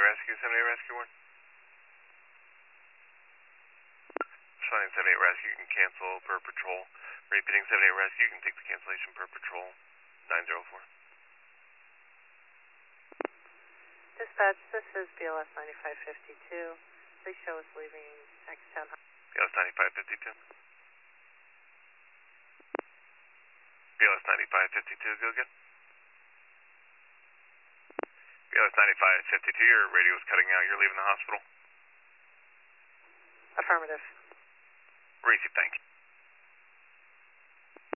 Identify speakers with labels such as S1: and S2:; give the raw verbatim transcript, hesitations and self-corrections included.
S1: Rescue, seven eight Rescue one. Responding seven eight Rescue, you can cancel per patrol. Repeating seven eight Rescue, you can take the cancellation per patrol. nine zero four.
S2: Dispatch, this is B L S ninety-five fifty-two. Please show us leaving X-Town.
S1: B L S ninety-five fifty-two. B L S ninety-five fifty-two, go again. B L S ninety-five fifty-two, your radio is cutting out. You're leaving the hospital.
S2: Affirmative.
S1: Receive, thank you.